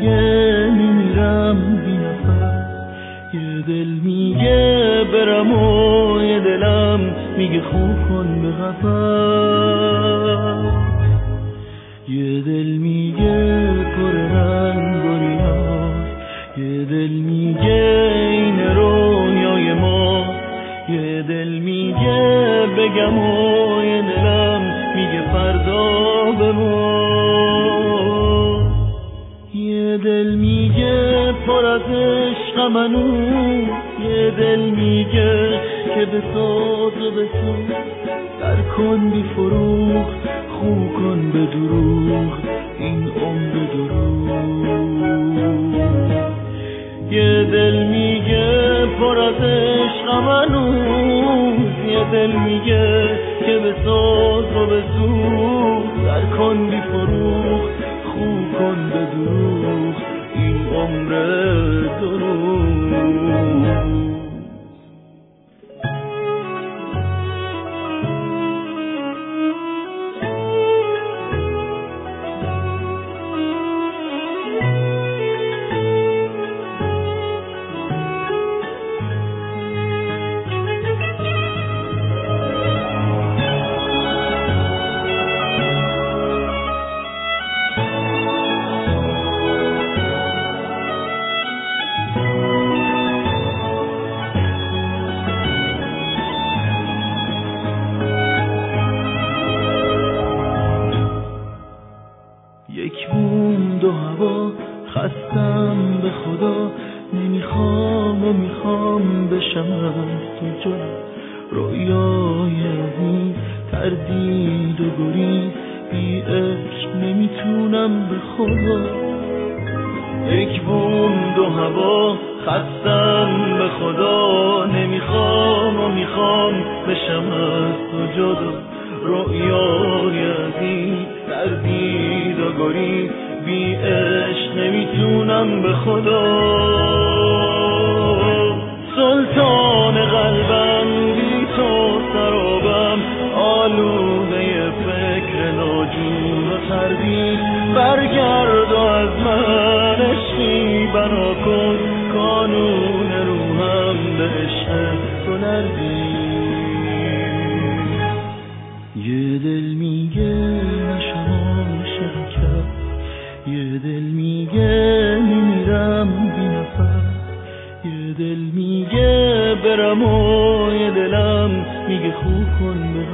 میگه میمیرم بی نفس، یه دل میگه برم و یه دلم میگه خو کن به قفس. یه دل میگه پر رنگ و ریاض، یه دل میگه این رویای ما، یه دل میگه بگم و یه دلم میگه فردا بمون. یه دل میگه پر از عشق منو، یه دل میگه که بساز و بساز، در کن بی فروغ خو کن به دروغ این عمر دروغ. یه دل میگه پر از عشق منو، یه دل میگه که بساز و بسوز، در کن بی فروغ خو کن به دروغ این عمر دروغ. یک بوم دو هوا خستم به خدا، نمیخوام و میخوام بشم از تو جدا، رویای این تردید و گریز، بی عشق نمیتونم به خدا. یک بوم دو هوا خستم به خدا، نمیخوام و میخوام بشم از تو جدا، رویای از این تردید و گریز، بی عشق نمیتونم به خدا. سلطان قلبم بی تو سرابم، آلوده فکر ناجور و تردید، برگرد و از من عشقی بنا کن، قانون روحم به عشق تو نردید. یه دل میگه نشم عاشق کس، یه دل میگه میمیرم بی نفس، یه دل میگه برم و یه دلم میگه خو کن به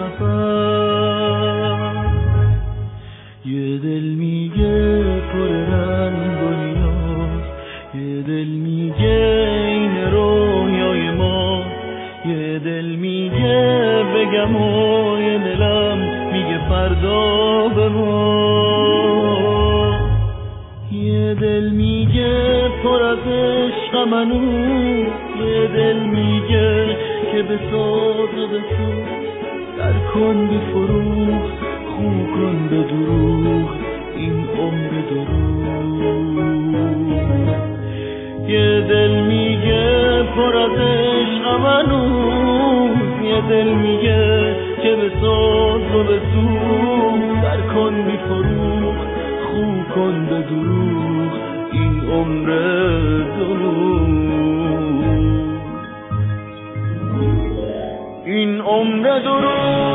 قفس. یه دل میگه پر رنگ و نیاز، یه دل میگه این رویای ما، یه دل میگه بگم و یه دلم میگه فردا بمون. یه دل میگه پر از عشق منو، یه دل میگه که بساز و بساز، در کن بی فروغ خو کن به دروغ این عمر دروغ. یه دل میگه پر از عشق منو، یه دل میگه که بساز و بسوز، در کن بی فروغ خو کن به دروغ این عمر دروغ. این عمر دروغ.